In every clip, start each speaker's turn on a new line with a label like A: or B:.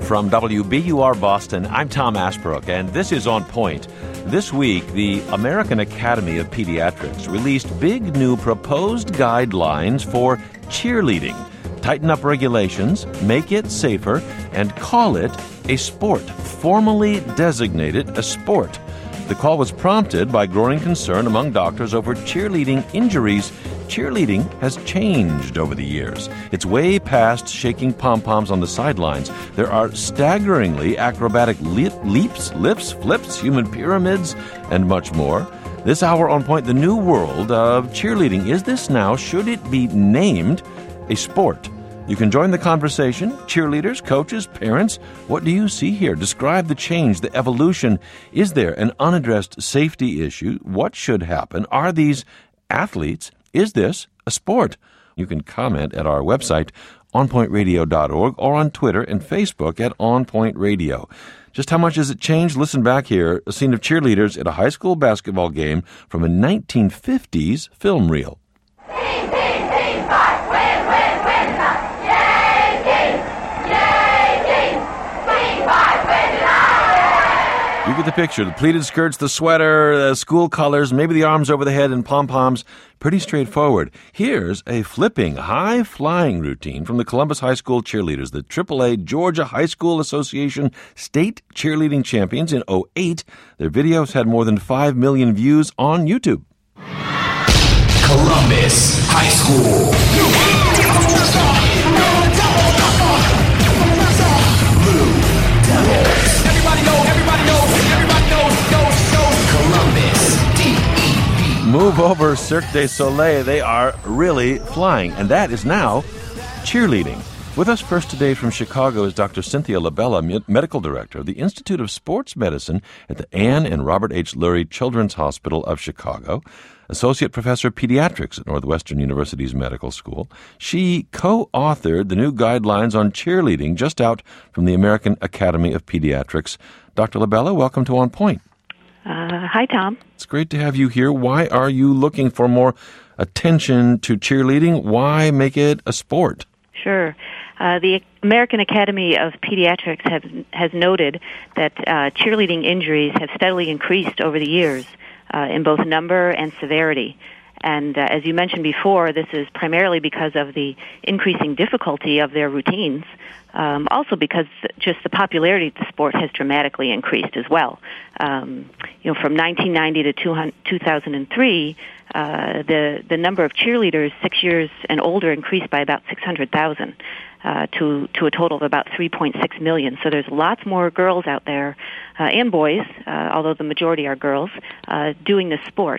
A: From WBUR Boston, I'm Tom Ashbrook, and this is On Point. This week, the American Academy of Pediatrics released big new proposed guidelines for cheerleading. Tighten up regulations, make it safer, and call it a sport. Formally designate it a sport. The call was prompted by growing concern among doctors over cheerleading injuries. Cheerleading has changed over the years. It's way past shaking pom-poms on the sidelines. There are staggeringly acrobatic leaps, lifts, flips, human pyramids, and much more. This hour on Point, the new world of cheerleading. Is this now, should it be named, a sport? You can join the conversation. Cheerleaders, coaches, parents, what do you see here? Describe the change, the evolution. Is there an unaddressed safety issue? What should happen? Are these athletes? Is this a sport? You can comment at our website, onpointradio.org, or on Twitter and Facebook at onpointradio. Just how much has it changed? Listen back here, a scene of cheerleaders at a high school basketball game from a 1950s film reel. You get the picture. The pleated skirts, the sweater, the school colors, maybe the arms over the head and pom-poms. Pretty straightforward. Here's a flipping, high-flying routine from the Columbus High School cheerleaders, the AAA Georgia High School Association state cheerleading champions in '08. Their videos had more than 5 million views on YouTube.
B: Columbus High School. Blue Devils.
A: Move over, Cirque du Soleil. They are really flying. And that is now cheerleading. With us first today from Chicago is Dr. Cynthia LaBella, Medical Director of the Institute of Sports Medicine at the Ann and Robert H. Lurie Children's Hospital of Chicago, Associate Professor of Pediatrics at Northwestern University's Medical School. She co-authored the new guidelines on cheerleading just out from the American Academy of Pediatrics. Dr. LaBella, welcome to On Point.
C: Hi, Tom.
A: It's great to have you here. Why are you looking for more attention to cheerleading? Why make it a sport?
C: Sure. The American Academy of Pediatrics has noted that cheerleading injuries have steadily increased over the years in both number and severity. And as you mentioned before, this is primarily because of the increasing difficulty of their routines. Also because just the popularity of the sport has dramatically increased as well. From 1990 to 2003, the number of cheerleaders 6 years and older increased by about 600,000 to a total of about 3.6 million. So there's lots more girls out there and boys, although the majority are girls, doing this sport.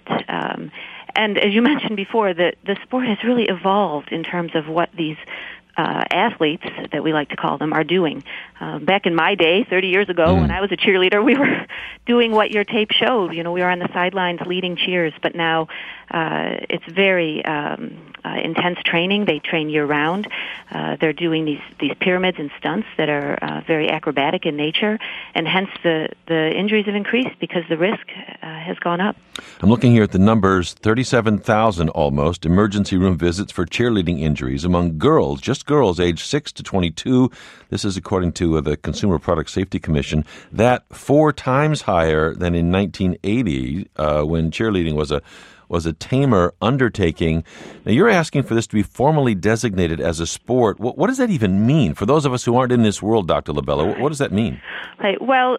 C: And as you mentioned before, the sport has really evolved in terms of what these athletes, that we like to call them, are doing. Back in my day, 30 years ago, when I was a cheerleader, we were doing what your tape showed. We were on the sidelines leading cheers, but now it's very intense training. They train year-round. They're doing these pyramids and stunts that are very acrobatic in nature, and hence the injuries have increased because the risk has gone up.
A: I'm looking here at the numbers, 37,000 almost emergency room visits for cheerleading injuries among girls, just girls aged 6 to 22. This is according to the Consumer Product Safety Commission. That 4 times higher than in 1980 when cheerleading was a tamer undertaking. Now, you're asking for this to be formally designated as a sport. What does that even mean? For those of us who aren't in this world, Dr. LaBella, what does that mean?
C: Right. Well,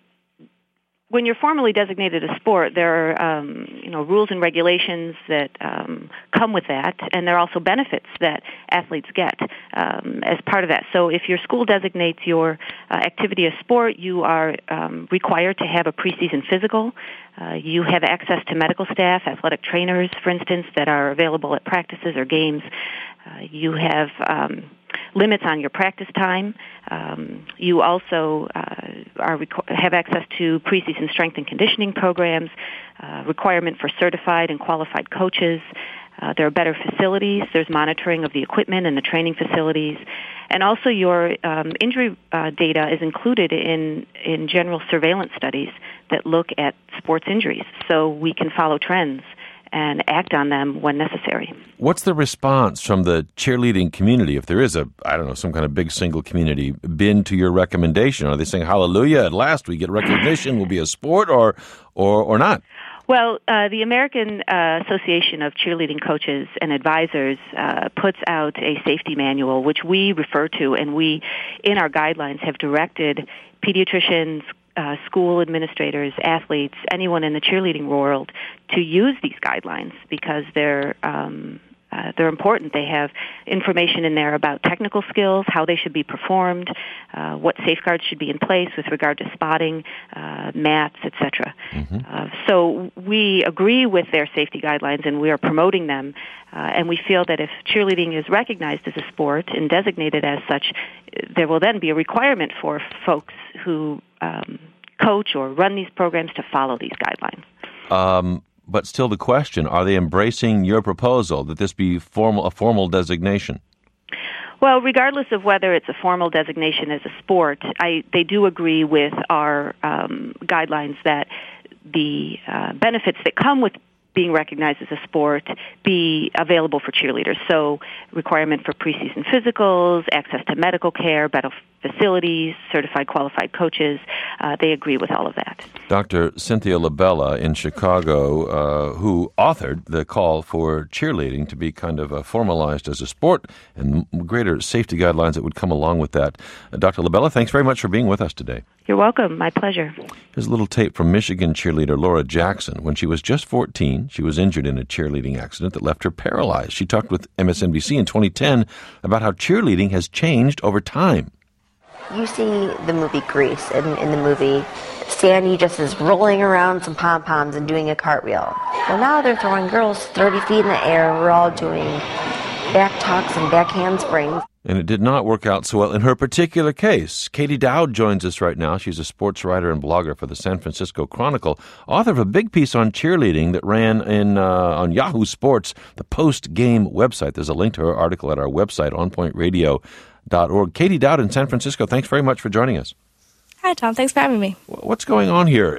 C: when you're formally designated a sport, there are rules and regulations that come with that, and there are also benefits that athletes get as part of that. So if your school designates your activity as sport, you are required to have a preseason physical. You have access to medical staff, athletic trainers, for instance, that are available at practices or games. You have limits on your practice time. You also have access to preseason strength and conditioning programs, requirement for certified and qualified coaches. There are better facilities. There's monitoring of the equipment and the training facilities. And also your injury data is included in general surveillance studies that look at sports injuries. So we can follow trends and act on them when necessary.
A: What's the response from the cheerleading community, if there is some kind of big single community, been to your recommendation? Are they saying, hallelujah, at last we get recognition, we'll be a sport, or not?
C: Well, the American Association of Cheerleading Coaches and Advisors puts out a safety manual, which we refer to, and we, in our guidelines, have directed pediatricians, school administrators, athletes, anyone in the cheerleading world to use these guidelines because they're important. They have information in there about technical skills, how they should be performed, what safeguards should be in place with regard to spotting, mats, etc. So we agree with their safety guidelines, and we are promoting them. And we feel that if cheerleading is recognized as a sport and designated as such, there will then be a requirement for folks who coach or run these programs to follow these guidelines.
A: But still the question, are they embracing your proposal that this be a formal designation?
C: Well, regardless of whether it's a formal designation as a sport, they do agree with our guidelines that the benefits that come with being recognized as a sport be available for cheerleaders. So requirement for preseason physicals, access to medical care, better facilities, certified qualified coaches, they agree with all of that.
A: Dr. Cynthia LaBella in Chicago, who authored the call for cheerleading to be kind of formalized as a sport and greater safety guidelines that would come along with that. Dr. LaBella, thanks very much for being with us today.
C: You're welcome. My pleasure.
A: Here's a little tape from Michigan cheerleader Laura Jackson. When she was just 14, she was injured in a cheerleading accident that left her paralyzed. She talked with MSNBC in 2010 about how cheerleading has changed over time.
D: You see the movie Grease, and in the movie, Sandy just is rolling around some pom-poms and doing a cartwheel. Well, now they're throwing girls 30 feet in the air. We're all doing back tucks and back handsprings.
A: And it did not work out so well in her particular case. Katie Dowd joins us right now. She's a sports writer and blogger for the San Francisco Chronicle, author of a big piece on cheerleading that ran on Yahoo Sports, the post-game website. There's a link to her article at our website, onpointradio.org. Katie Dowd in San Francisco, thanks very much for joining us.
E: Hi, Tom. Thanks for having me.
A: What's going on here?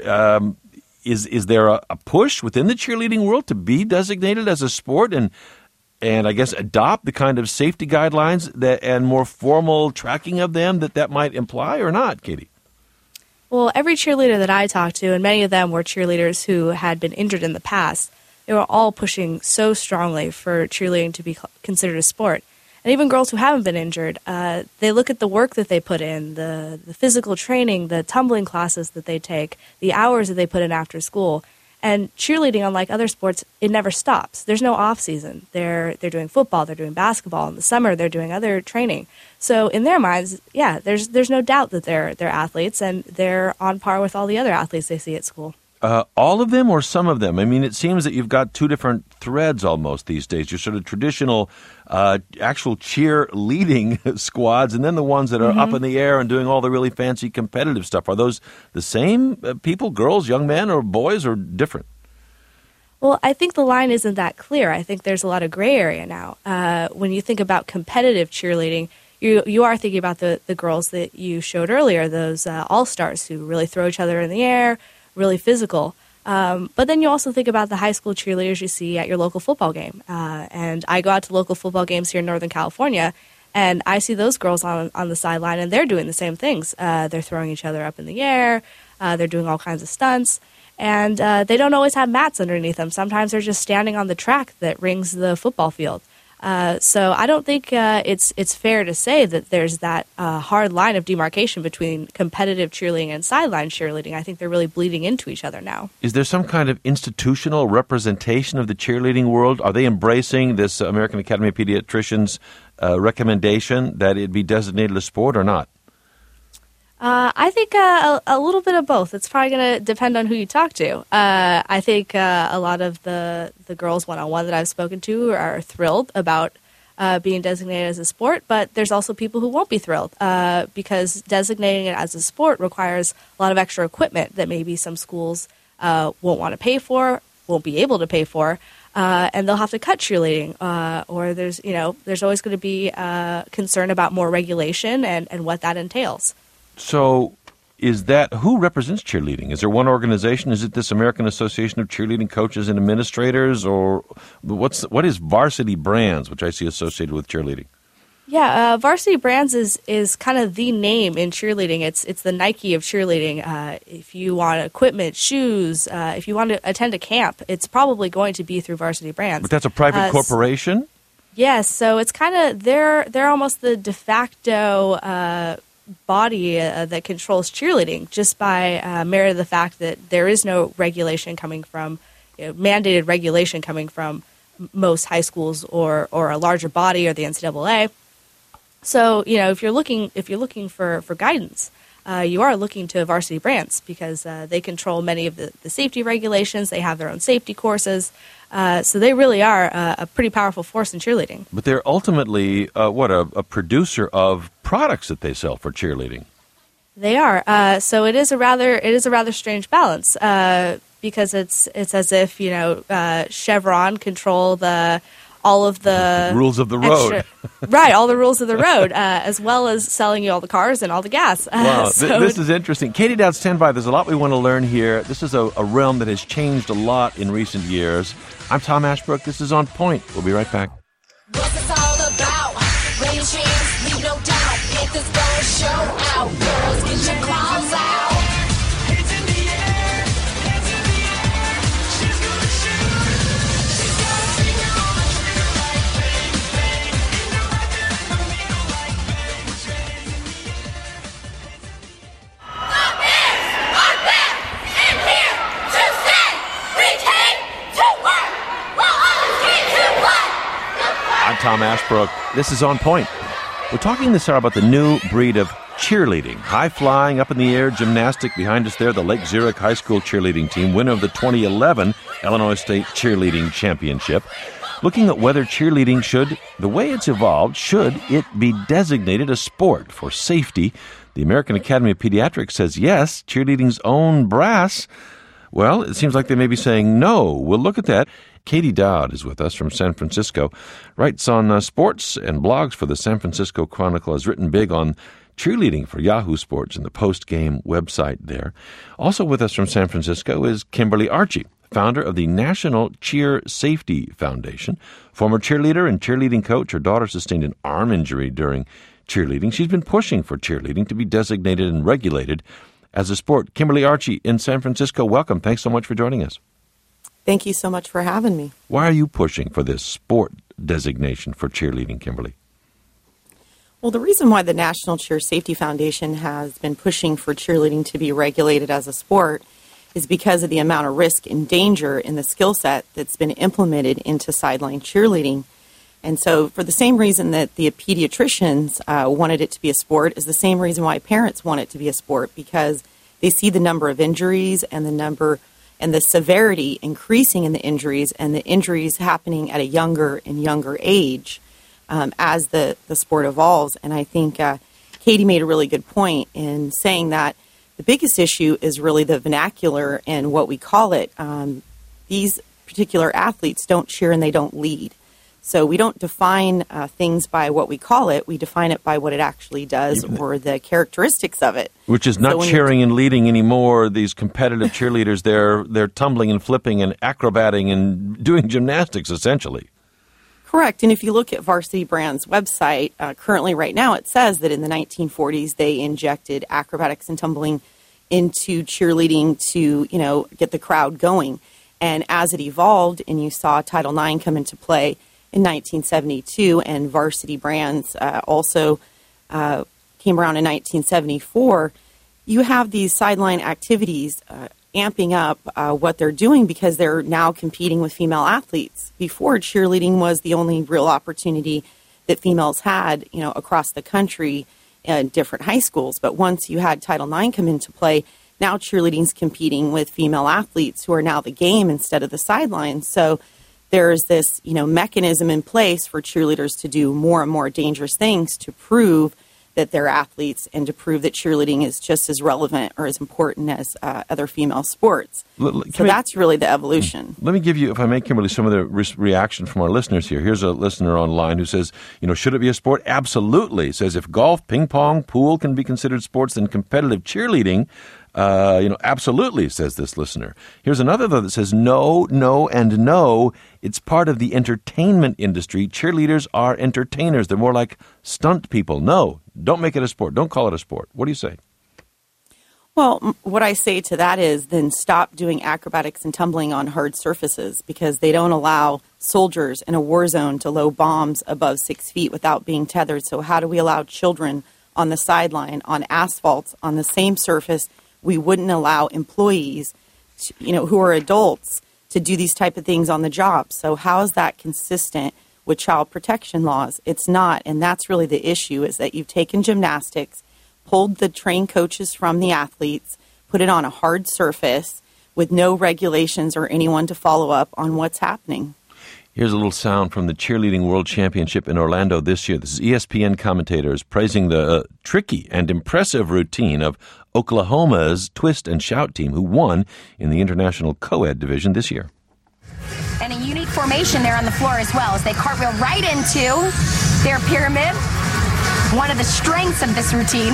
A: Is there a push within the cheerleading world to be designated as a sport and I guess adopt the kind of safety guidelines and more formal tracking of them that might imply, or not, Katie?
E: Well, every cheerleader that I talked to, and many of them were cheerleaders who had been injured in the past, they were all pushing so strongly for cheerleading to be considered a sport. And even girls who haven't been injured, they look at the work that they put in, the physical training, the tumbling classes that they take, the hours that they put in after school. And cheerleading, unlike other sports, it never stops. There's no off season. They're doing football, they're doing basketball. In the summer, they're doing other training. So in their minds, yeah, there's no doubt that they're athletes, and they're on par with all the other athletes they see at school.
A: All of them or some of them? I mean, it seems that you've got two different threads almost these days. Your sort of traditional actual cheerleading squads, and then the ones that are up in the air and doing all the really fancy competitive stuff. Are those the same people, girls, young men, or boys, or different?
E: Well, I think the line isn't that clear. I think there's a lot of gray area now. When you think about competitive cheerleading, you are thinking about the girls that you showed earlier, those all-stars who really throw each other in the air, really physical. But then you also think about the high school cheerleaders you see at your local football game. And I go out to local football games here in Northern California, and I see those girls on the sideline, and they're doing the same things. They're throwing each other up in the air. They're doing all kinds of stunts. And they don't always have mats underneath them. Sometimes they're just standing on the track that rings the football field. So I don't think it's fair to say that there's that hard line of demarcation between competitive cheerleading and sideline cheerleading. I think they're really bleeding into each other now.
A: Is there some kind of institutional representation of the cheerleading world? Are they embracing this American Academy of Pediatricians recommendation that it be designated a sport or not?
E: I think a little bit of both. It's probably going to depend on who you talk to. I think a lot of the girls one-on-one that I've spoken to are thrilled about being designated as a sport, but there's also people who won't be thrilled because designating it as a sport requires a lot of extra equipment that maybe some schools won't want to pay for, won't be able to pay for, and they'll have to cut cheerleading. Or there's always going to be concern about more regulation and what that entails.
A: So is that who represents cheerleading? Is there one organization? Is it this American Association of Cheerleading Coaches and Administrators, or what is Varsity Brands, which I see associated with cheerleading?
E: Yeah, Varsity Brands is kind of the name in cheerleading. It's the Nike of cheerleading. If you want equipment, shoes, if you want to attend a camp, it's probably going to be through Varsity Brands.
A: But that's a private corporation?
E: Yes, so it's kind of they're almost the de facto body that controls cheerleading, just by merit of the fact that there is no regulation coming from mandated regulation coming from most high schools or a larger body or the NCAA. So, if you're looking for guidance, you are looking to Varsity Brands because they control many of the safety regulations. They have their own safety courses. So they really are a pretty powerful force in cheerleading.
A: But they're ultimately, a producer of products that they sell for cheerleading.
E: They are. So it is a rather strange balance because it's as if, Chevron control all of the
A: rules of the road.
E: Right, all the rules of the road, as well as selling you all the cars and all the gas.
A: Wow, this is interesting. Katie Dowd, stand by. There's a lot we want to learn here. This is a realm that has changed a lot in recent years. I'm Tom Ashbrook. This is On Point. We'll be right back.
F: What's this all about? Rain chance, leave no doubt. Get this bone show out. Girls, get your claws out.
A: Tom Ashbrook. This is On Point. We're talking this hour about the new breed of cheerleading. High-flying, up in the air, gymnastic. Behind us there, the Lake Zurich High School cheerleading team, winner of the 2011 Illinois State Cheerleading Championship. Looking at whether cheerleading the way it's evolved, should it be designated a sport for safety? The American Academy of Pediatrics says yes. Cheerleading's own brass, well, it seems like they may be saying no. We'll look at that. Katie Dowd is with us from San Francisco, writes on sports and blogs for the San Francisco Chronicle, has written big on cheerleading for Yahoo Sports and the post-game website there. Also with us from San Francisco is Kimberly Archie, founder of the National Cheer Safety Foundation, former cheerleader and cheerleading coach. Her daughter sustained an arm injury during cheerleading. She's been pushing for cheerleading to be designated and regulated as a sport. Kimberly Archie in San Francisco, welcome. Thanks so much for joining us.
G: Thank you so much for having me.
A: Why are you pushing for this sport designation for cheerleading, Kimberly?
G: Well, the reason why the National Cheer Safety Foundation has been pushing for cheerleading to be regulated as a sport is because of the amount of risk and danger in the skill set that's been implemented into sideline cheerleading. And so for the same reason that the pediatricians wanted it to be a sport is the same reason why parents want it to be a sport, because they see the number of injuries and the severity increasing in the injuries, and the injuries happening at a younger and younger age as the sport evolves. And I think Katie made a really good point in saying that the biggest issue is really the vernacular and what we call it. These particular athletes don't cheer and they don't lead. So we don't define things by what we call it. We define it by what it actually does or the characteristics of it.
A: Which is not cheering and leading anymore. These competitive cheerleaders, they're tumbling and flipping and acrobating and doing gymnastics, essentially.
G: Correct. And if you look at Varsity Brands' website, currently right now it says that in the 1940s they injected acrobatics and tumbling into cheerleading to, get the crowd going. And as it evolved and you saw Title IX come into play in 1972, and Varsity Brands also came around in 1974, you have these sideline activities amping up what they're doing because they're now competing with female athletes. Before, cheerleading was the only real opportunity that females had, across the country in different high schools. But once you had Title IX come into play, now cheerleading's competing with female athletes who are now the game instead of the sidelines. So there's this, mechanism in place for cheerleaders to do more and more dangerous things to prove that they're athletes and to prove that cheerleading is just as relevant or as important as other female sports. So that's really the evolution.
A: Let me give you, if I may, Kimberly, some of the reaction from our listeners here. Here's a listener online who says, should it be a sport? Absolutely. Says if golf, ping pong, pool can be considered sports, then competitive cheerleading, absolutely, says this listener. Here's another, though, that says no, and no. It's part of the entertainment industry. Cheerleaders are entertainers. They're more like stunt people. No, don't make it a sport. Don't call it a sport. What do you say?
G: Well, what I say to that is then stop doing acrobatics and tumbling on hard surfaces, because they don't allow soldiers in a war zone to load bombs above 6 feet without being tethered. So how do we allow children on the sideline, on asphalt, on the same surface? We wouldn't allow employees, who are adults, to do these type of things on the job. So how is that consistent with child protection laws? It's not, and that's really the issue, is that you've taken gymnastics, pulled the trained coaches from the athletes, put it on a hard surface with no regulations or anyone to follow up on what's happening.
A: Here's a little sound from the Cheerleading World Championship in Orlando this year. This is ESPN commentators praising the tricky and impressive routine of Oklahoma's Twist and Shout team, who won in the International Co-Ed division this year.
H: And a unique formation there on the floor as well, as they cartwheel right into their pyramid. One of the strengths of this routine.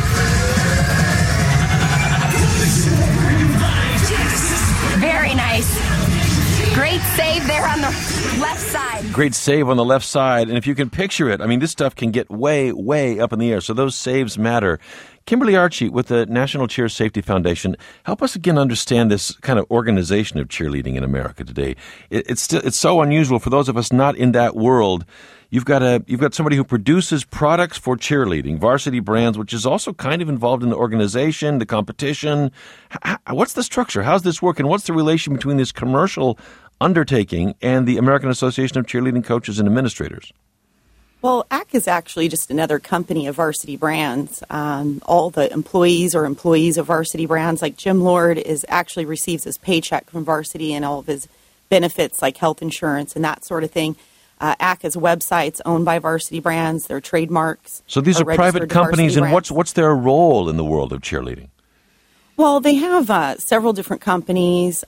H: Very nice. Great save there on the left side.
A: Great save on the left side. And if you can picture it, this stuff can get way, way up in the air. So those saves matter. Kimberly Archie with the National Cheer Safety Foundation, help us again understand this kind of organization of cheerleading in America today. It's so unusual for those of us not in that world. You've got somebody who produces products for cheerleading, Varsity Brands, which is also kind of involved in the organization, the competition. What's the structure? How's this work? And what's the relation between this commercial undertaking and the American Association of Cheerleading Coaches and Administrators?
G: Well, ACK is actually just another company of Varsity Brands. All the employees are employees of Varsity Brands. Like Jim Lord actually receives his paycheck from Varsity and all of his benefits like health insurance and that sort of thing. ACK is websites owned by Varsity Brands. Their trademarks.
A: So these are private companies, and what's their role in the world of cheerleading?
G: Well, they have several different companies.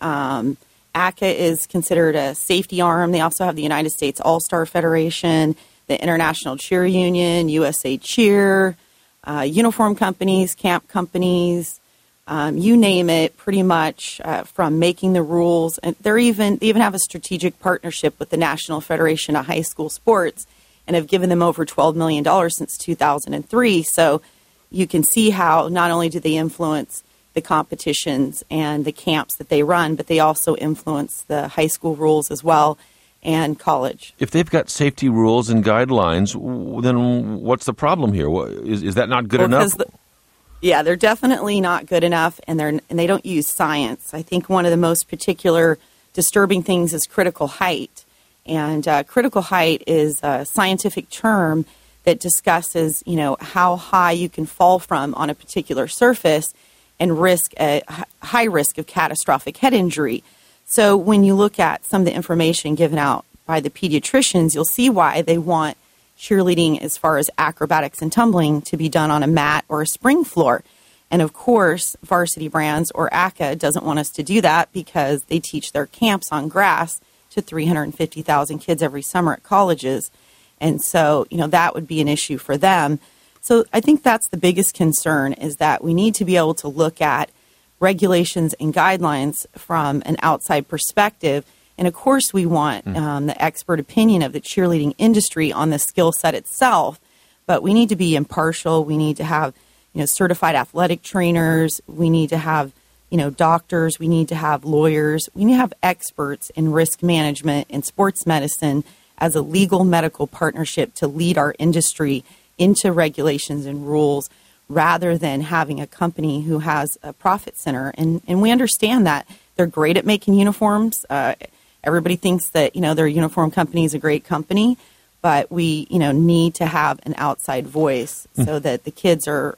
G: ACCA is considered a safety arm. They also have the United States All-Star Federation, the International Cheer Union, USA Cheer, uniform companies, camp companies, you name it, pretty much from making the rules. And they even have a strategic partnership with the National Federation of High School Sports and have given them over $12 million since 2003. So you can see how not only do they influence the competitions and the camps that they run, but they also influence the high school rules as well and college. If
A: they've got safety rules and guidelines, then what's the problem here? Is that not good enough?
G: They're definitely not good enough, and they don't use science. I think one of the most particular disturbing things is critical height. And critical height is a scientific term that discusses, how high you can fall from on a particular surface and risk a high risk of catastrophic head injury. So when you look at some of the information given out by the pediatricians, you'll see why they want cheerleading as far as acrobatics and tumbling to be done on a mat or a spring floor. And of course, Varsity Brands or ACCA doesn't want us to do that because they teach their camps on grass to 350,000 kids every summer at colleges. And so, that would be an issue for them. So I think that's the biggest concern, is that we need to be able to look at regulations and guidelines from an outside perspective. And of course, we want the expert opinion of the cheerleading industry on the skill set itself. But we need to be impartial. We need to have, certified athletic trainers. We need to have, doctors. We need to have lawyers. We need to have experts in risk management and sports medicine as a legal medical partnership to lead our industry into regulations and rules, rather than having a company who has a profit center. And we understand that they're great at making uniforms. Everybody thinks that, their uniform company is a great company, but we, need to have an outside voice so that the kids are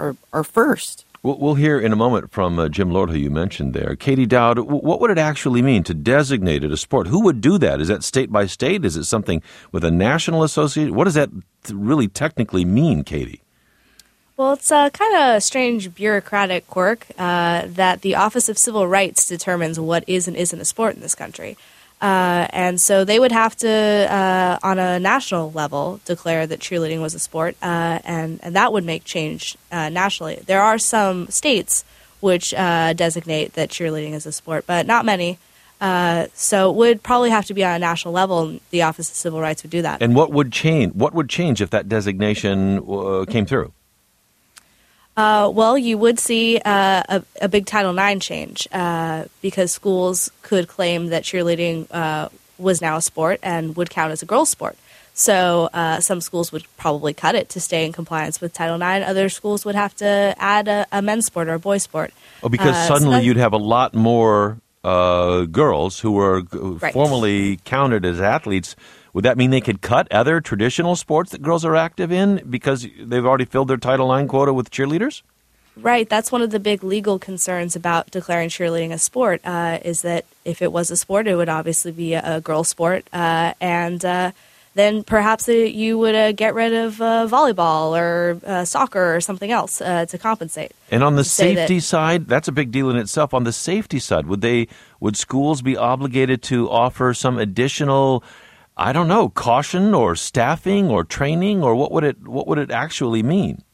G: first.
A: We'll hear in a moment from Jim Lord, who you mentioned there. Katie Dowd, what would it actually mean to designate it a sport? Who would do that? Is that state by state? Is it something with a national association? What does that really technically mean, Katie?
E: Well, it's a kind of strange bureaucratic quirk that the Office of Civil Rights determines what is and isn't a sport in this country. And so they would have to, on a national level, declare that cheerleading was a sport, and that would make change nationally. There are some states which designate that cheerleading is a sport, but not many. So it would probably have to be on a national level, and the Office of Civil Rights would do that.
A: And what would change? What would change if that designation came through?
E: Well, you would see a big Title IX change because schools could claim that cheerleading was now a sport and would count as a girls' sport. So some schools would probably cut it to stay in compliance with Title IX. Other schools would have to add a men's sport or a boys' sport.
A: Oh, because suddenly you'd have a lot more girls who were formerly counted as athletes. Would that mean they could cut other traditional sports that girls are active in because they've already filled their Title IX quota with cheerleaders?
E: Right. That's one of the big legal concerns about declaring cheerleading a sport, is that if it was a sport, it would obviously be a girls' sport. And then perhaps you would get rid of volleyball or soccer or something else to compensate.
A: And on the safety side, that's a big deal in itself. On the safety side, would schools be obligated to offer some additional, I don't know, caution or staffing or training, or what would it actually mean?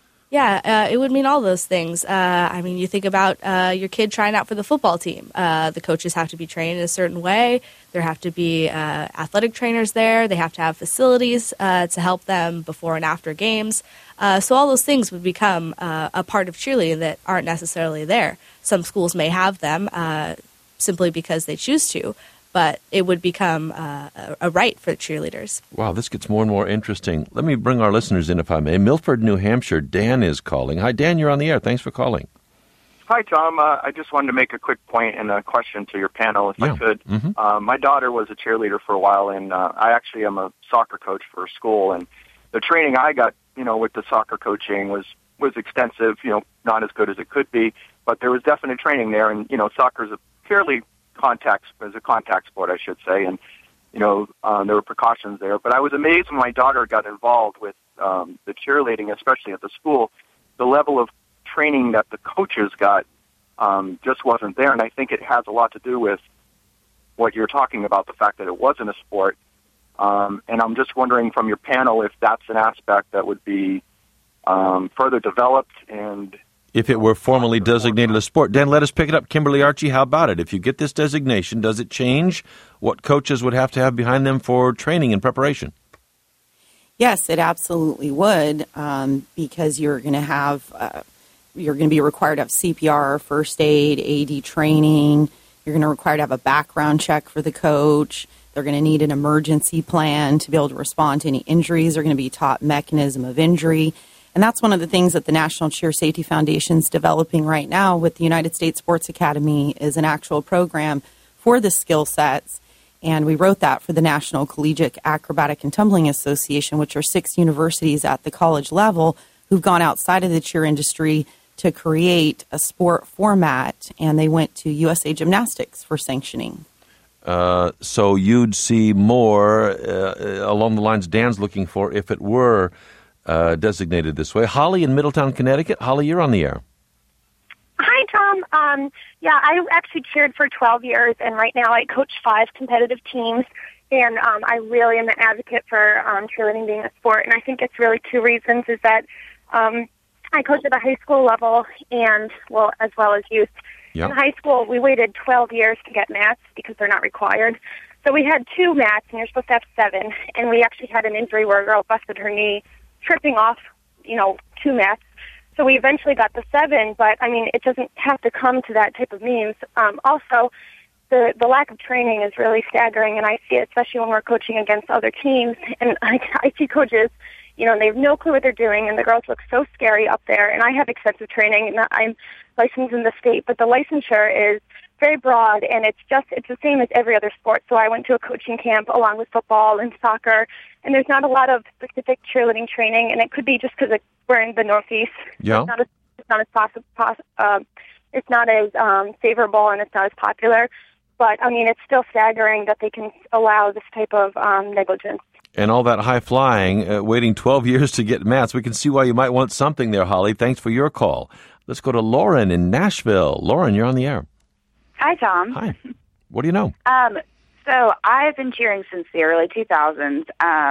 E: Yeah, it would mean all those things. I mean, you think about your kid trying out for the football team. The coaches have to be trained in a certain way. There have to be athletic trainers there. They have to have facilities to help them before and after games. So all those things would become a part of cheerleading that aren't necessarily there. Some schools may have them simply because they choose to, but it would become a right for cheerleaders.
A: Wow, this gets more and more interesting. Let me bring our listeners in, if I may. Milford, New Hampshire, Dan is calling. Hi, Dan, you're on the air. Thanks for calling.
I: Hi, Tom. I just wanted to make a quick point and a question to your panel, if I could.
A: Mm-hmm.
I: My daughter was a cheerleader for a while, and I actually am a soccer coach for a school. And the training I got, with the soccer coaching was extensive, not as good as it could be, but there was definite training there. And, soccer is a fairly contact sport, I should say, and there were precautions there. But I was amazed when my daughter got involved with the cheerleading, especially at the school. The level of training that the coaches got just wasn't there, and I think it has a lot to do with what you're talking about, the fact that it wasn't a sport. And I'm just wondering from your panel if that's an aspect that would be further developed and
A: if it were formally designated a sport. Dan, let us pick it up. Kimberly Archie, how about it? If you get this designation, does it change what coaches would have to have behind them for training and preparation?
G: Yes, it absolutely would, because you're going to be required to have CPR, first aid, AD training. You're going to require to have a background check for the coach. They're going to need an emergency plan to be able to respond to any injuries. They're going to be taught mechanism of injury. And that's one of the things that the National Cheer Safety Foundation is developing right now with the United States Sports Academy is an actual program for the skill sets. And we wrote that for the National Collegiate Acrobatic and Tumbling Association, which are 6 universities at the college level who've gone outside of the cheer industry to create a sport format. And they went to USA Gymnastics for sanctioning.
A: So you'd see more along the lines Dan's looking for if it were designated this way. Holly in Middletown, Connecticut. Holly, you're on the air.
J: Hi, Tom. I actually cheered for 12 years, and right now I coach 5 competitive teams, and I really am an advocate for cheerleading being a sport, and I think it's really 2 reasons, is that I coach at the high school level and, as well as youth.
A: Yep.
J: In high school, we waited 12 years to get mats because they're not required. So we had 2 mats, and you're supposed to have 7, and we actually had an injury where a girl busted her knee tripping off, 2 mats. So we eventually got the 7, but, it doesn't have to come to that type of means. Also, the lack of training is really staggering, and I see it, especially when we're coaching against other teams. And I see coaches, they have no clue what they're doing, and the girls look so scary up there. And I have extensive training, and I'm licensed in the state, but the licensure is very broad, and it's the same as every other sport. So I went to a coaching camp along with football and soccer, and there's not a lot of specific cheerleading training, and it could be just because we're in the Northeast.
A: Yeah.
J: It's not as favorable, and it's not as popular. But, it's still staggering that they can allow this type of negligence.
A: and all that high flying, waiting 12 years to get mats. We can see why you might want something there, Holly. Thanks for your call. Let's go to Lauren in Nashville. Lauren, you're on the air.
K: Hi, Tom.
A: Hi. What do you know?
K: So I've been cheering since the early 2000s.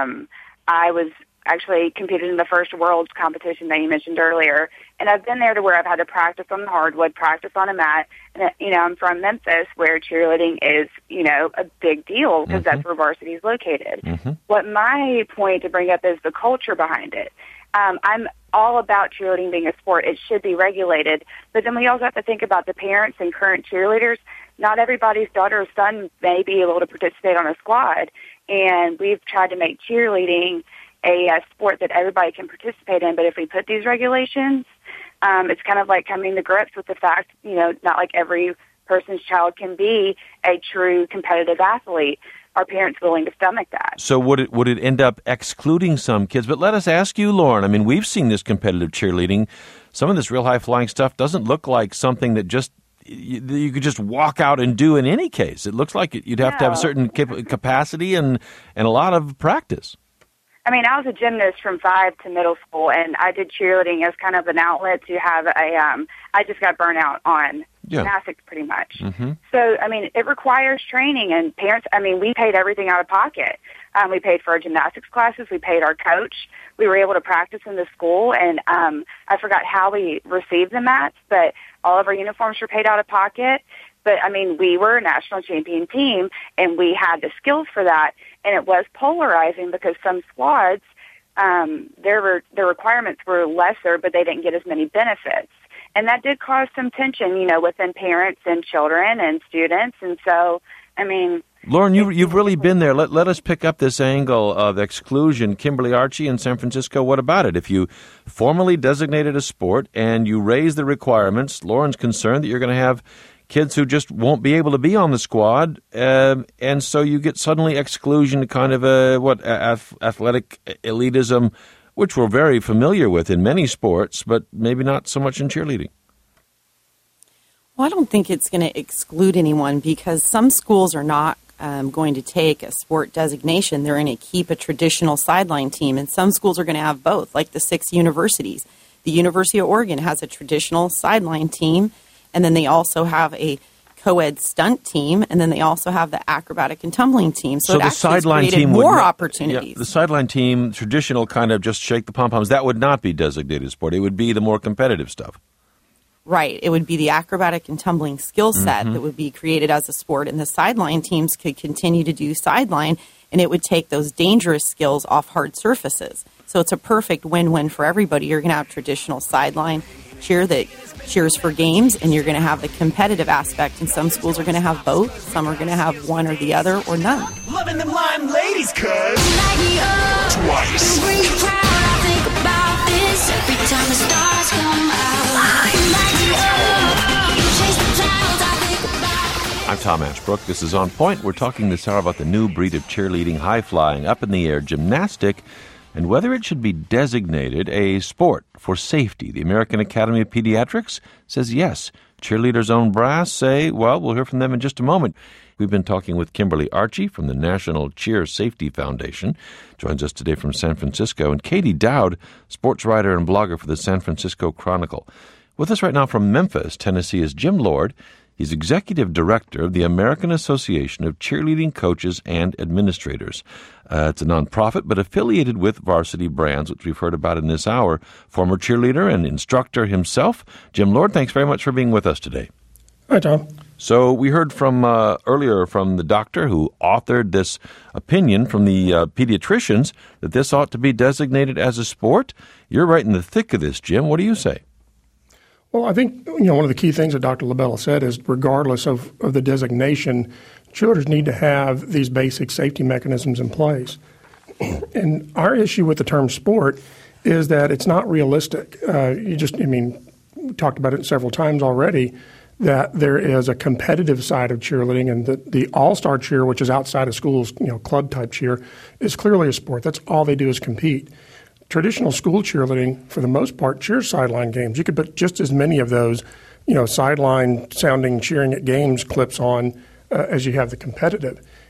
K: I was actually competed in the first Worlds competition that you mentioned earlier, and I've been there to where I've had to practice on the hardwood, practice on a mat, and, I'm from Memphis, where cheerleading is, a big deal because that's where varsity is located. What my point to bring up is the culture behind it. I'm all about cheerleading being a sport. It should be regulated, but then we also have to think about the parents and current cheerleaders. Not everybody's daughter or son may be able to participate on a squad, and we've tried to make cheerleading a sport that everybody can participate in. But if we put these regulations, it's kind of like coming to grips with the fact, not like every person's child can be a true competitive athlete. Are parents willing to stomach that?
A: So would it end up excluding some kids? But let us ask you, Lauren. I mean, we've seen this competitive cheerleading. Some of this real high-flying stuff doesn't look like something that just you could just walk out and do in any case. It looks like you'd have to have a certain capacity and a lot of practice.
K: I mean, I was a gymnast from 5 to middle school, and I did cheerleading as kind of an outlet to have I just got burnt out on gymnastics pretty much. So, I mean, it requires training, and parents, we paid everything out of pocket. We paid for our gymnastics classes. We paid our coach. We were able to practice in the school, and I forgot how we received the mats, but all of our uniforms were paid out of pocket. But, we were a national champion team, and we had the skills for that. And it was polarizing because some squads, their requirements were lesser, but they didn't get as many benefits. And that did cause some tension, within parents and children and students. And so,
A: Lauren, you've really been there. Let us pick up this angle of exclusion. Kimberly Archie in San Francisco, what about it? If you formally designate it a sport and you raise the requirements, Lauren's concerned that you're going to have kids who just won't be able to be on the squad, and so you get suddenly exclusion, kind of athletic elitism, which we're very familiar with in many sports, but maybe not so much in cheerleading.
G: Well, I don't think it's going to exclude anyone because some schools are not going to take a sport designation. They're going to keep a traditional sideline team, and some schools are going to have both, like the 6 universities. The University of Oregon has a traditional sideline team, and then they also have a co-ed stunt team, and then they also have the acrobatic and tumbling team. So it
A: the
G: actually
A: sideline team
G: more opportunities.
A: Yeah, the sideline team, traditional kind of just shake the pom-poms, that would not be designated sport. It would be the more competitive stuff.
G: Right. It would be the acrobatic and tumbling skill set that would be created as a sport, and the sideline teams could continue to do sideline, and it would take those dangerous skills off hard surfaces. So it's a perfect win-win for everybody. You're going to have traditional sideline cheer that cheers for games, and you're going to have the competitive aspect. And some schools are going to have both. Some are going to have one or the other or none.
B: Loving them lime ladies, cuz twice.
F: Bring you proud, I think about this every time the stars come out. Chase the clouds, I think about.
A: I'm Tom Ashbrook. This is On Point. We're talking this hour about the new breed of cheerleading, high-flying, up-in-the-air gymnastic, and whether it should be designated a sport for safety. The American Academy of Pediatrics says yes. Cheerleaders' own brass say, well, we'll hear from them in just a moment. We've been talking with Kimberly Archie from the National Cheer Safety Foundation. Joins us today from San Francisco. And Katie Dowd, sports writer and blogger for the San Francisco Chronicle. With us right now from Memphis, Tennessee, is Jim Lord. He's executive director of the American Association of Cheerleading Coaches and Administrators. It's a nonprofit, but affiliated with Varsity Brands, which we've heard about in this hour. Former cheerleader and instructor himself. Jim Lord, thanks very much for being with us today.
L: Hi, Tom.
A: So we heard from earlier from the doctor who authored this opinion from the pediatricians that this ought to be designated as a sport. You're right in the thick of this, Jim. What do you say?
L: Well, I think one of the key things that Dr. LaBella said is regardless of the designation, cheerleaders need to have these basic safety mechanisms in place. And our issue with the term sport is that it's not realistic. We talked about it several times already, that there is a competitive side of cheerleading, and the all-star cheer, which is outside of schools, club-type cheer, is clearly a sport. That's all they do is compete. Traditional school cheerleading, for the most part, cheers sideline games. You could put just as many of those, sideline sounding cheering at games clips on as you have the competitive.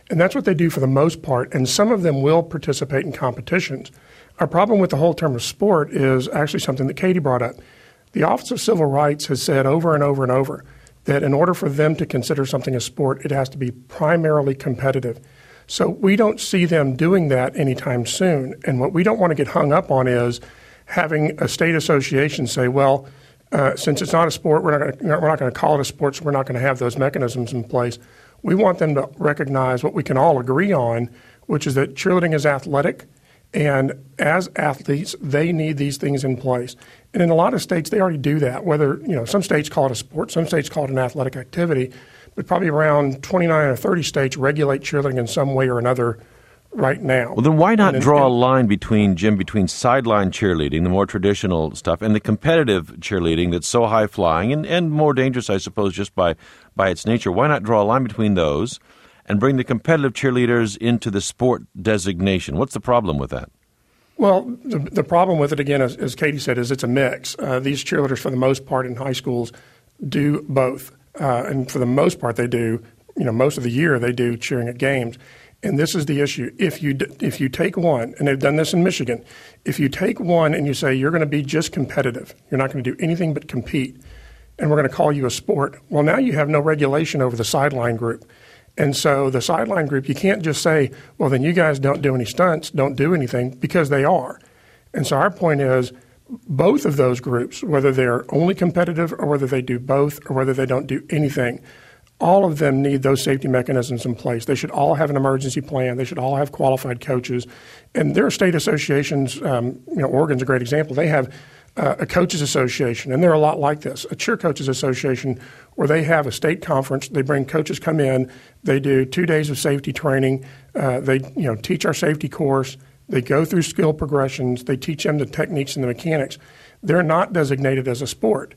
L: And that's what they do for the most part, and some of them will participate in competitions. Our problem with the whole term of sport is actually something that Katie brought up. The Office of Civil Rights has said over and over and over that in order for them to consider something a sport, it has to be primarily competitive. So we don't see them doing that anytime soon. And what we don't want to get hung up on is having a state association say, well, since it's not a sport, we're not going to call it a sport, so we're not going to have those mechanisms in place. We want them to recognize what we can all agree on, which is that cheerleading is athletic, and as athletes, they need these things in place. And in a lot of states, they already do that. Whether, some states call it a sport, some states call it an athletic activity, but probably around 29 or 30 states regulate cheerleading in some way or another right now.
A: Well, then why not draw a line between sideline cheerleading, the more traditional stuff, and the competitive cheerleading that's so high-flying and more dangerous, I suppose, just by its nature? Why not draw a line between those and bring the competitive cheerleaders into the sport designation? What's the problem with that?
L: Well, the problem with it, again, as Katie said, is it's a mix. These cheerleaders, for the most part, in high schools do both. And for the most part, they do, most of the year they do cheering at games. And this is the issue. If you take one, and they've done this in Michigan, if you take one and you say you're going to be just competitive, you're not going to do anything but compete, and we're going to call you a sport, well, now you have no regulation over the sideline group. And so the sideline group, you can't just say, well, then you guys don't do any stunts, don't do anything, because they are. And so our point is both of those groups, whether they're only competitive or whether they do both or whether they don't do anything, all of them need those safety mechanisms in place. They should all have an emergency plan. They should all have qualified coaches. And there are state associations, Oregon's a great example. They have a coaches association, and they're a lot like this, a cheer coaches association, where they have a state conference. They bring coaches come in. They do 2 days of safety training. They teach our safety course. They go through skill progressions. They teach them the techniques and the mechanics. They're not designated as a sport.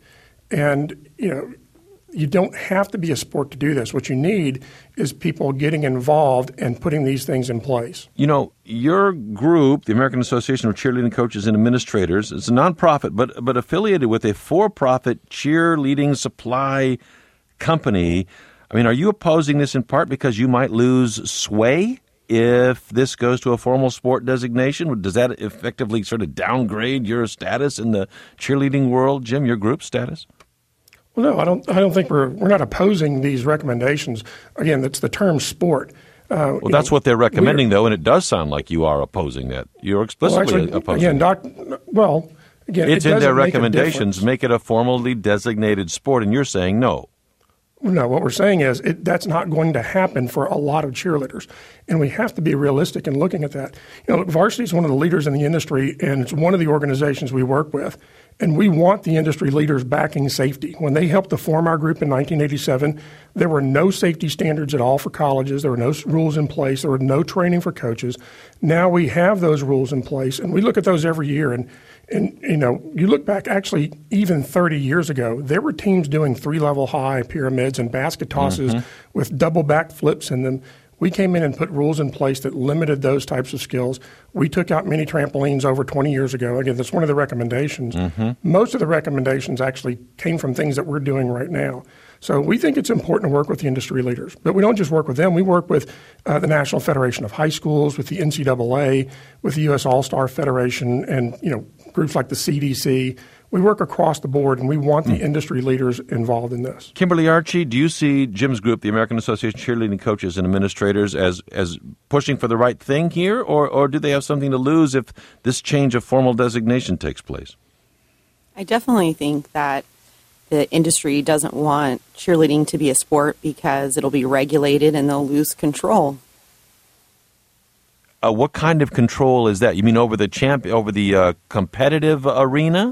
L: And, you don't have to be a sport to do this. What you need is people getting involved and putting these things in place.
A: Your group, the American Association of Cheerleading Coaches and Administrators, is a nonprofit, but affiliated with a for-profit cheerleading supply company. I mean, are you opposing this in part because you might lose sway if this goes to a formal sport designation? Does that effectively sort of downgrade your status in the cheerleading world, Jim, your group's status?
L: Well, no, I don't think we're not opposing these recommendations. Again, it's the term sport.
A: That's what they're recommending, though, and it does sound like you are opposing that. You're explicitly opposing it.
L: It's
A: in their recommendations. Make it a formally designated sport, and you're saying no.
L: No, what we're saying is that's not going to happen for a lot of cheerleaders, and we have to be realistic in looking at that. Varsity is one of the leaders in the industry, and it's one of the organizations we work with, and we want the industry leaders backing safety. When they helped to form our group in 1987, there were no safety standards at all for colleges. There were no rules in place. There were no training for coaches. Now we have those rules in place, and we look at those every year. And you look back, actually, even 30 years ago, there were teams doing 3-level high pyramids and basket tosses with double back flips in them. We came in and put rules in place that limited those types of skills. We took out mini trampolines over 20 years ago. Again, that's one of the recommendations. Most of the recommendations actually came from things that we're doing right now. So we think it's important to work with the industry leaders. But we don't just work with them. We work with the National Federation of High Schools, with the NCAA, with the U.S. All-Star Federation, and groups like the CDC. We work across the board, and we want the industry leaders involved in this.
A: Kimberly Archie, do you see Jim's group, the American Association of Cheerleading Coaches and Administrators, as pushing for the right thing here, or do they have something to lose if this change of formal designation takes place?
G: I definitely think that the industry doesn't want cheerleading to be a sport because it'll be regulated and they'll lose control.
A: What kind of control is that? You mean over the competitive arena?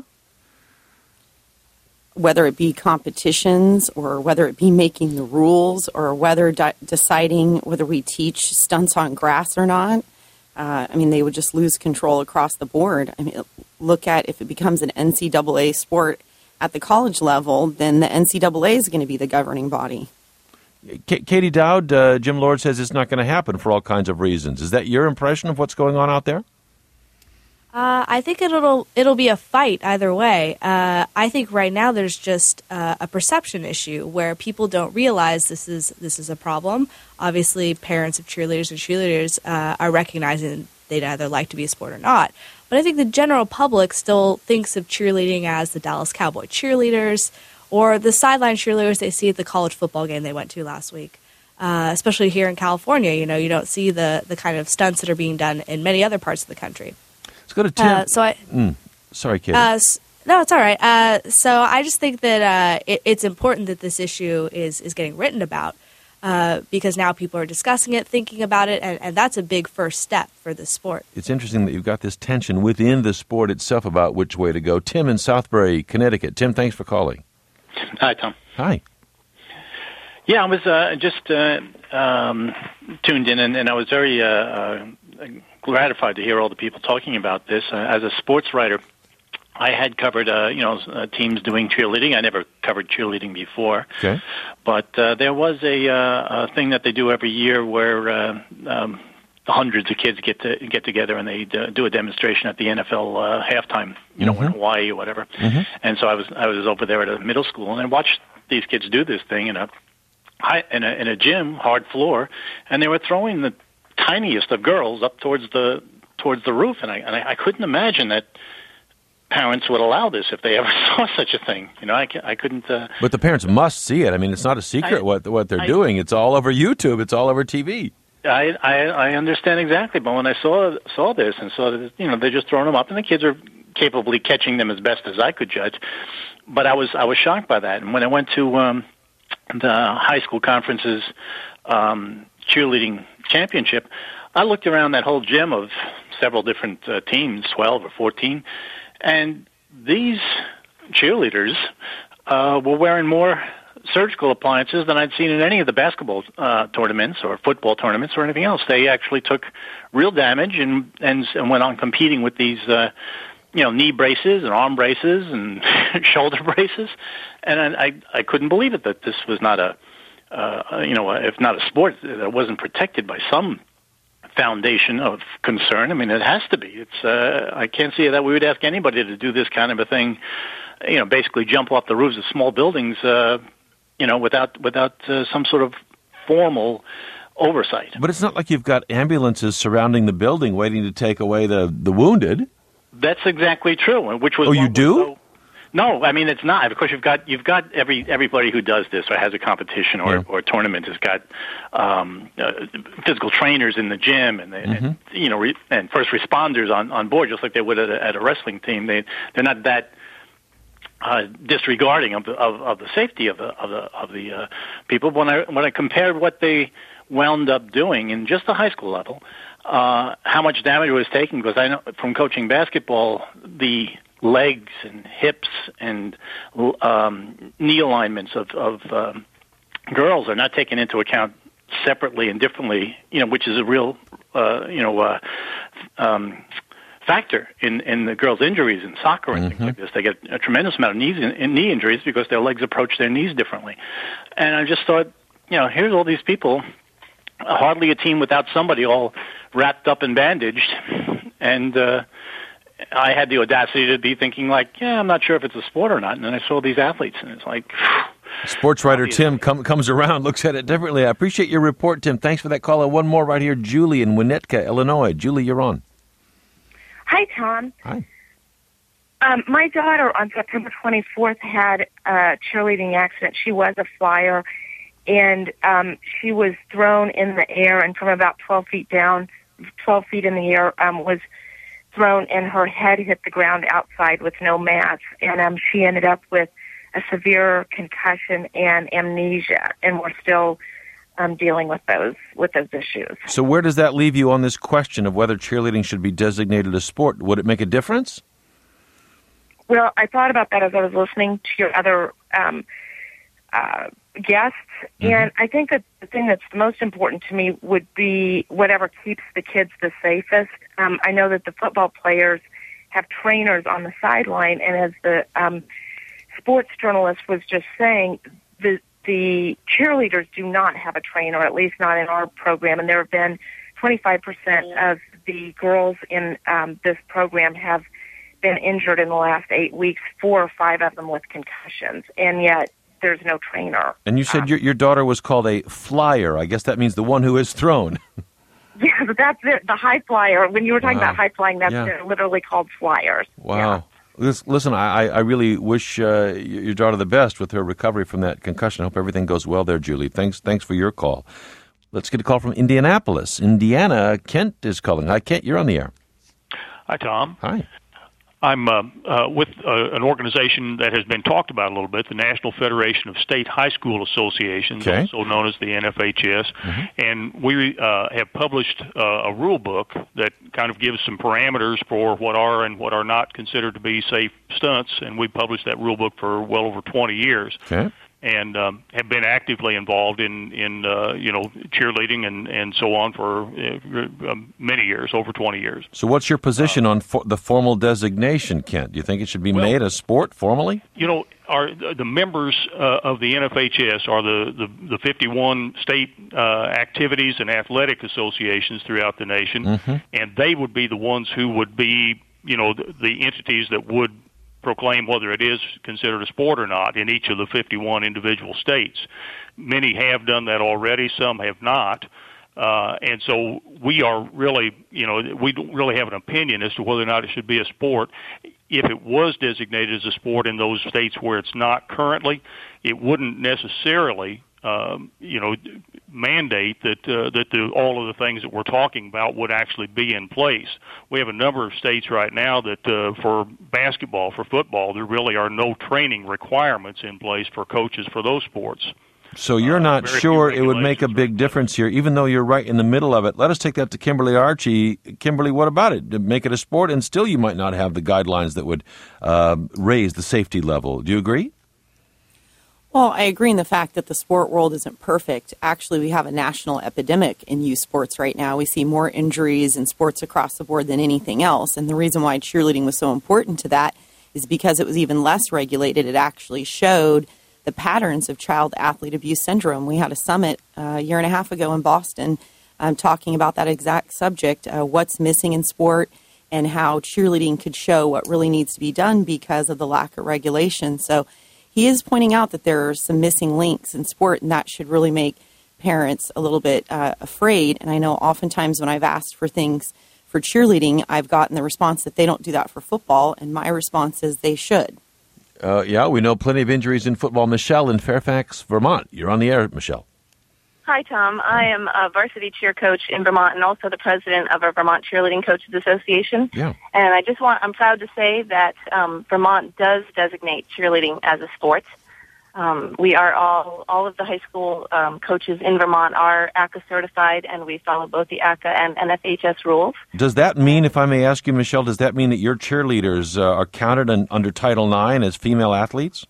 G: Whether it be competitions or whether it be making the rules or whether deciding whether we teach stunts on grass or not. They would just lose control across the board. Look at if it becomes an NCAA sport at the college level, then the NCAA is going to be the governing body.
A: Katie Dowd, Jim Lord says it's not going to happen for all kinds of reasons. Is that your impression of what's going on out there?
E: I think it'll be a fight either way. I think right now there's just a perception issue where people don't realize this is a problem. Obviously, parents of cheerleaders and cheerleaders are recognizing they'd either like to be a sport or not. But I think the general public still thinks of cheerleading as the Dallas Cowboy cheerleaders or the sideline cheerleaders they see at the college football game they went to last week. Especially here in California, you don't see the kind of stunts that are being done in many other parts of the country.
A: Let's go to Tim. Sorry, Katie.
E: No, it's all right. So I just think that it's important that this issue is getting written about because now people are discussing it, thinking about it, and that's a big first step for the sport.
A: It's interesting that you've got this tension within the sport itself about which way to go. Tim in Southbury, Connecticut. Tim, thanks for calling.
M: Hi, Tom.
A: Hi.
M: Yeah, I was just tuned in, and I was very gratified to hear all the people talking about this. As a sports writer, I had covered, teams doing cheerleading. I never covered cheerleading before.
A: Okay.
M: But there was a thing that they do every year where hundreds of kids get together and they do a demonstration at the NFL halftime, in Hawaii or whatever.
A: Mm-hmm.
M: And so I was over there at a middle school, and I watched these kids do this thing in a gym, hard floor, and they were throwing the tiniest of girls up towards the roof, and I couldn't imagine that parents would allow this if they ever saw such a thing. I couldn't.
A: But the parents must see it. I mean, it's not a secret what they're doing. It's all over YouTube. It's all over TV.
M: I understand exactly, but when I saw this and saw that they're just throwing them up, and the kids are capably catching them as best as I could judge. But I was shocked by that, and when I went to the high school conference's cheerleading championship, I looked around that whole gym of several different teams, 12 or 14, and these cheerleaders were wearing more surgical appliances than I'd seen in any of the basketball tournaments or football tournaments or anything else. They actually took real damage and went on competing with these knee braces and arm braces and shoulder braces, and I couldn't believe it that this was not if not a sport that wasn't protected by some foundation of concern. I mean, it has to be. It's I can't see that we would ask anybody to do this kind of a thing. Basically jump off the roofs of small buildings, without some sort of formal oversight.
A: But it's not like you've got ambulances surrounding the building waiting to take away the wounded.
M: That's exactly true. Which was
A: you do?
M: No, I mean it's not. Of course, you've got everybody who does this or has a competition or a tournament has got physical trainers in the gym and and first responders on board, just like they would at a wrestling team. They're not that disregarding of the safety of the people. When I compared what they wound up doing in just the high school level, how much damage it was taking, because I know from coaching basketball, the legs and hips and knee alignments of girls are not taken into account separately and differently, which is a real factor in the girls' injuries in soccer and things like this. They get a tremendous amount of knee injuries because their legs approach their knees differently. And I just thought, here's all these people, hardly a team without somebody all wrapped up and bandaged, and I had the audacity to be thinking I'm not sure if it's a sport or not. And then I saw these athletes, and it's like...
A: Sports writer Tim comes around, looks at it differently. I appreciate your report, Tim. Thanks for that call. And one more right here, Julie in Winnetka, Illinois. Julie, you're on.
N: Hi, Tom.
A: Hi.
N: My daughter on September 24th had a cheerleading accident. She was a flyer, and she was thrown in the air, and from about 12 feet in the air, was thrown, and her head hit the ground outside with no mask, and she ended up with a severe concussion and amnesia, and we're still dealing with those issues.
A: So where does that leave you on this question of whether cheerleading should be designated a sport? Would it make a difference?
N: Well, I thought about that as I was listening to your other guests, and I think that the thing that's the most important to me would be whatever keeps the kids the safest. I know that the football players have trainers on the sideline, and as the sports journalist was just saying, the cheerleaders do not have a trainer, at least not in our program, and there have been 25% of the girls in this program have been injured in the last 8 weeks, 4 or 5 of them with concussions, and yet there's no trainer.
A: And you said your daughter was called a flyer. I guess that means the one who is thrown.
N: Yeah, but that's it, the high flyer. When you were talking about high flying, that's
A: Yeah.
N: literally called flyers.
A: Wow. Listen, I really wish your daughter the best with her recovery from that concussion. I hope everything goes well there, Julie. Thanks for your call. Let's get a call from Indianapolis. Indiana, Kent is calling. Hi, Kent, you're on the air.
O: Hi, Tom.
A: Hi.
O: I'm with an organization that has been talked about a little bit, the National Federation of State High School Associations,
A: Okay.
O: also known as the NFHS. And we have published a rule book that kind of gives some parameters for what are and what are not considered to be safe stunts, and we published that rule book for well over 20 years.
A: Okay.
O: And have been actively involved in cheerleading and so on for many years, over 20 years.
A: So what's your position on the formal designation, Kent? Do you think it should be made a sport formally?
O: You know, the members of the NFHS are the 51 state activities and athletic associations throughout the nation, and they would be the ones who would be, the entities that would proclaim whether it is considered a sport or not in each of the 51 individual states. Many have done that already, some have not. And so we are really, we don't really have an opinion as to whether or not it should be a sport. If it was designated as a sport in those states where it's not currently, it wouldn't necessarily mandate that all of the things that we're talking about would actually be in place. We have a number of states right now that for basketball, for football, there really are no training requirements in place for coaches for those sports.
A: So you're not sure it would make a big difference here, even though you're right in the middle of it. Let us take that to Kimberly Archie. Kimberly, what about it? Make it a sport, and still you might not have the guidelines that would raise the safety level. Do you agree?
G: Well, I agree in the fact that the sport world isn't perfect. Actually, we have a national epidemic in youth sports right now. We see more injuries in sports across the board than anything else. And the reason why cheerleading was so important to that is because it was even less regulated. It actually showed the patterns of child athlete abuse syndrome. We had a summit a year and a half ago in Boston talking about that exact subject, what's missing in sport and how cheerleading could show what really needs to be done because of the lack of regulation. So he is pointing out that there are some missing links in sport, and that should really make parents a little bit afraid. And I know oftentimes when I've asked for things for cheerleading, I've gotten the response that they don't do that for football, and my response is they should.
A: Yeah, we know plenty of injuries in football. Michelle in Fairfax, Vermont. You're on the air, Michelle.
P: Hi, Tom. I am a varsity cheer coach in Vermont and also the president of our Vermont Cheerleading Coaches Association.
A: Yeah.
P: And I'm proud to say that Vermont does designate cheerleading as a sport. We are all of the high school coaches in Vermont are ACA certified, and we follow both the ACA and NFHS rules.
A: Does that mean, if I may ask you, Michelle, does that mean that your cheerleaders are counted under Title IX as female athletes?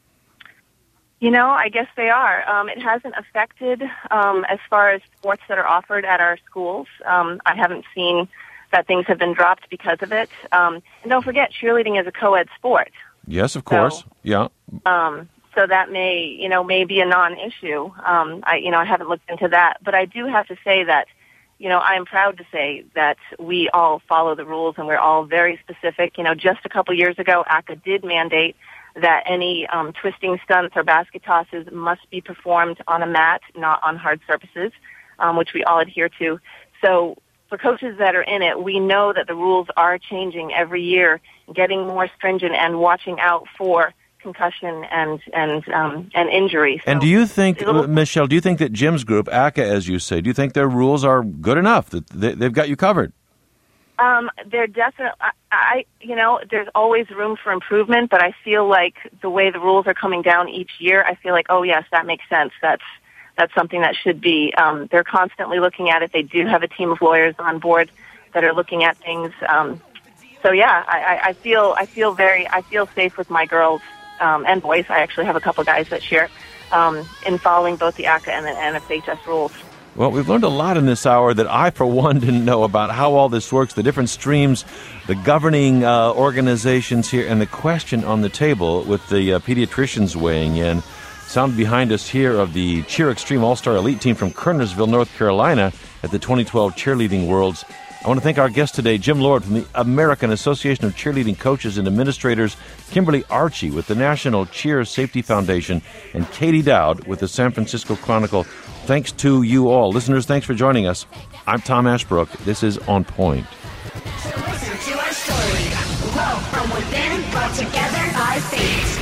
P: I guess they are. It hasn't affected as far as sports that are offered at our schools. I haven't seen that things have been dropped because of it. And don't forget, cheerleading is a co-ed sport.
A: Yes, of course. Yeah.
P: So that may be a non-issue. I haven't looked into that, but I do have to say that, I'm proud to say that we all follow the rules and we're all very specific. Just a couple years ago, ACA did mandate that any twisting stunts or basket tosses must be performed on a mat, not on hard surfaces, which we all adhere to. So for coaches that are in it, we know that the rules are changing every year, getting more stringent and watching out for concussion and injury.
A: And do you think, Michelle, do you think that Jim's group, ACA, as you say, do you think their rules are good enough, that they've got you covered?
P: They're definitely, there's always room for improvement, but I feel like the way the rules are coming down each year, I feel like, oh yes, that makes sense. That's something that should be, they're constantly looking at it. They do have a team of lawyers on board that are looking at things. So yeah, I feel safe with my girls, and boys. I actually have a couple guys that cheer, in following both the ACA and the NFHS rules.
A: Well, we've learned a lot in this hour that I, for one, didn't know about how all this works, the different streams, the governing organizations here, and the question on the table with the pediatricians weighing in. Sound behind us here of the Cheer Extreme All-Star Elite team from Kernersville, North Carolina at the 2012 Cheerleading Worlds I want to thank our guest today, Jim Lord from the American Association of Cheerleading Coaches and Administrators, Kimberly Archie with the National Cheer Safety Foundation, and Katie Dowd with the San Francisco Chronicle. Thanks to you all. Listeners, thanks for joining us. I'm Tom Ashbrook. This is On Point.
F: Listen to our story. Grow from within, brought together by faith.